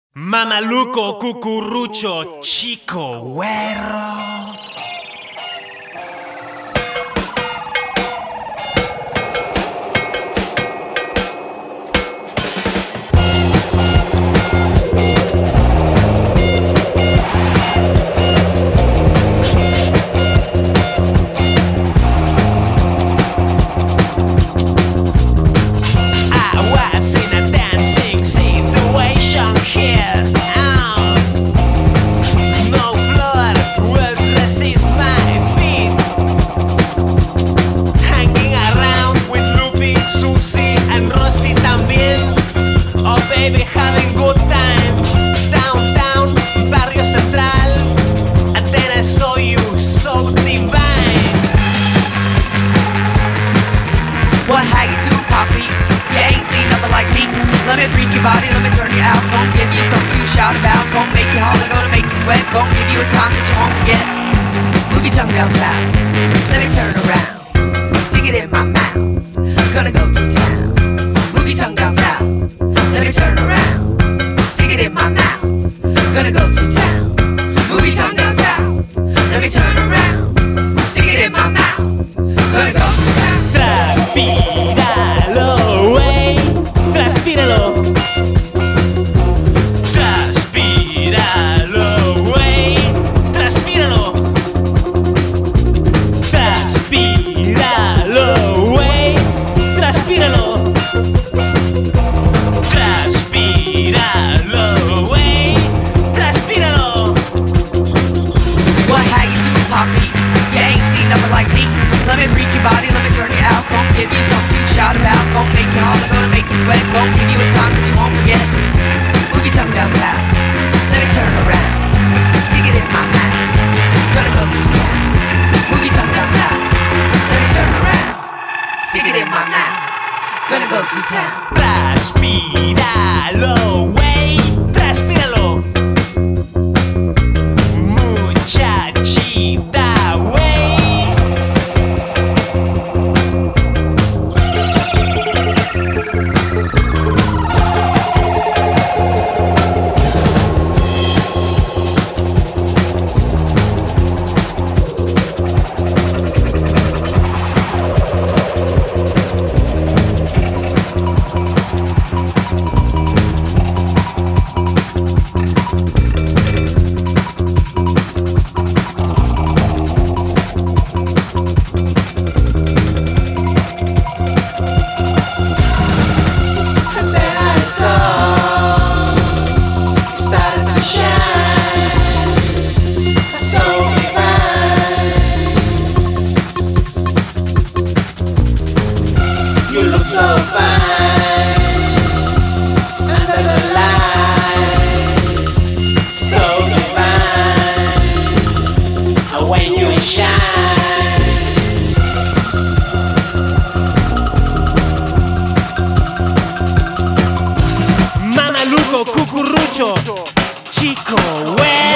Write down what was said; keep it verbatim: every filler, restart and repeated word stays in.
Mamaluco, cucurrucho, chico, güero. Having good time, downtown, barrio central, and then I saw you, so divine. What, how you do, Poppy? You ain't seen nothing like me. Let me freak your body, let me turn you out. Gonna give you something to shout about. Gonna make you holler, gonna make you sweat. Gonna give you a time that you won't forget. Move your tongue down south, let me turn around. Stick it in my mouth, gonna go to town. Move your tongue down south, let me turn around. Stick it in my mouth, gonna go to town. Move your tongue down south, let me turn around. Stick it in my mouth, gonna go to town. Transpíralo, wey, transpíralo. Transpíralo, wey, transpíralo. Transpíralo, wey, transpíralo. Transpíralo, wey, transpíralo. What, how you do, Poppy? You ain't seen nothing like me. Let me freak your body, let me turn you out. Gonna give you something to shout about. Gonna make you holler, gonna make you sweat. Gonna give you a time that you won't forget. Move your tongue down south, let me turn around. Stick it in my mouth, gonna go to town. Move your tongue down south, let me turn around. Stick it in my mouth, gonna go to town. Transpíralo, wey, transpíralo. Muchachita, wey. So fine under the lights, so divine when you shine. Mamaluco, cucurrucho, chico, wey.